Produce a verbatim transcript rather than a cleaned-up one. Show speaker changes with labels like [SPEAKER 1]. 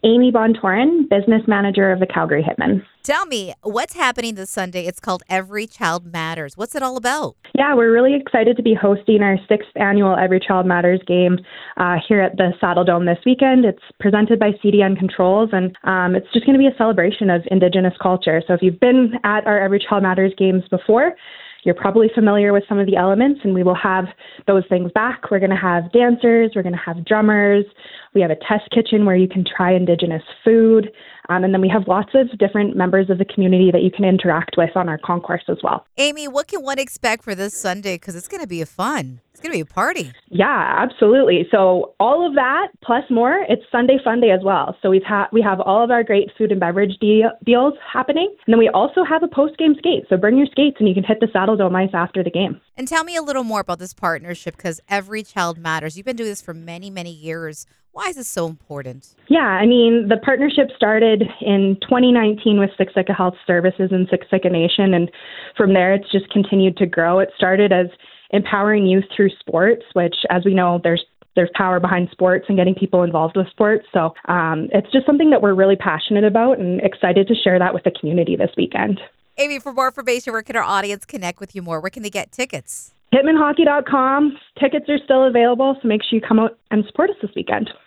[SPEAKER 1] Amy Bontorin, Business Manager of the Calgary Hitmen.
[SPEAKER 2] Tell me, what's happening this Sunday? It's called Every Child Matters. What's it all about?
[SPEAKER 1] Yeah, we're really excited to be hosting our sixth annual Every Child Matters game uh, here at the Saddle Dome this weekend. It's presented by C D N Controls, and um, it's just going to be a celebration of Indigenous culture. So if you've been at our Every Child Matters games before, you're probably familiar with some of the elements, and we will have those things back. We're going to have dancers, we're going to have drummers, we have a test kitchen where you can try Indigenous food, um, and then we have lots of different members of the community that you can interact with on our concourse as well.
[SPEAKER 2] Amy, what can one expect for this Sunday? Because it's going to be a fun. It's going to be a party.
[SPEAKER 1] Yeah, absolutely. So all of that plus more, it's Sunday Fun Day as well. So we've ha- we have all of our great food and beverage de- deals happening. And then we also have a post-game skate. So bring your skates and you can hit the Saddle Dome ice after the game.
[SPEAKER 2] And tell me a little more about this partnership, because Every Child Matters. You've been doing this for many, many years. Why is this so important?
[SPEAKER 1] Yeah, I mean, the partnership started in twenty nineteen with Siksika Health Services and Siksika Nation. And from there, it's just continued to grow. It started as empowering youth through sports, which, as we know, there's there's power behind sports and getting people involved with sports. So um, it's just something that we're really passionate about and excited to share that with the community this weekend.
[SPEAKER 2] Amy, for more information, where can our audience connect with you more? Where can they get tickets?
[SPEAKER 1] hitman hockey dot com. Tickets are still available, so make sure you come out and support us this weekend.